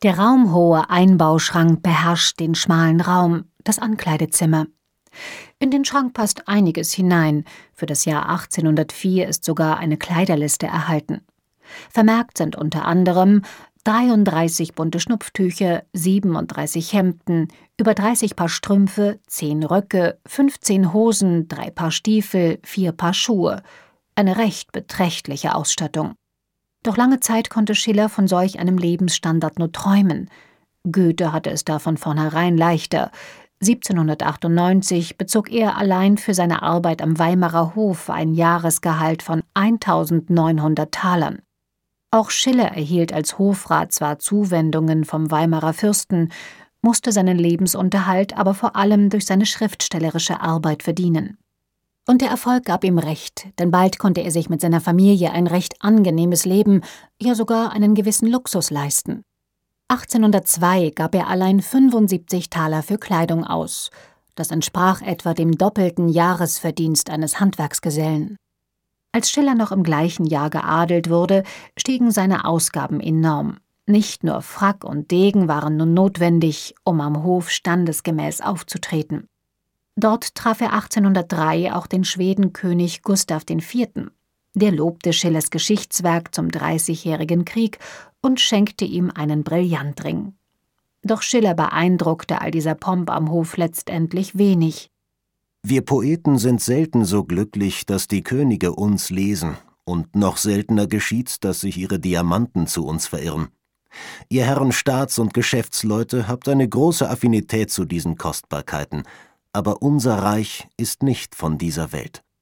Der raumhohe Einbauschrank beherrscht den schmalen Raum, das Ankleidezimmer. In den Schrank passt einiges hinein. Für das Jahr 1804 ist sogar eine Kleiderliste erhalten. Vermerkt sind unter anderem 33 bunte Schnupftücher, 37 Hemden, über 30 Paar Strümpfe, 10 Röcke, 15 Hosen, 3 Paar Stiefel, 4 Paar Schuhe. Eine recht beträchtliche Ausstattung. Doch lange Zeit konnte Schiller von solch einem Lebensstandard nur träumen. Goethe hatte es da von vornherein leichter. 1798 bezog er allein für seine Arbeit am Weimarer Hof ein Jahresgehalt von 1.900 Talern. Auch Schiller erhielt als Hofrat zwar Zuwendungen vom Weimarer Fürsten, musste seinen Lebensunterhalt aber vor allem durch seine schriftstellerische Arbeit verdienen. Und der Erfolg gab ihm recht, denn bald konnte er sich mit seiner Familie ein recht angenehmes Leben, ja sogar einen gewissen Luxus leisten. 1802 gab er allein 75 Taler für Kleidung aus. Das entsprach etwa dem doppelten Jahresverdienst eines Handwerksgesellen. Als Schiller noch im gleichen Jahr geadelt wurde, stiegen seine Ausgaben enorm. Nicht nur Frack und Degen waren nun notwendig, um am Hof standesgemäß aufzutreten. Dort traf er 1803 auch den Schwedenkönig Gustav IV. Der lobte Schillers Geschichtswerk zum Dreißigjährigen Krieg und schenkte ihm einen Brillantring. Doch Schiller beeindruckte all dieser Pomp am Hof letztendlich wenig. Wir Poeten sind selten so glücklich, dass die Könige uns lesen, und noch seltener geschieht's, dass sich ihre Diamanten zu uns verirren. Ihr Herren Staats- und Geschäftsleute habt eine große Affinität zu diesen Kostbarkeiten, aber unser Reich ist nicht von dieser Welt.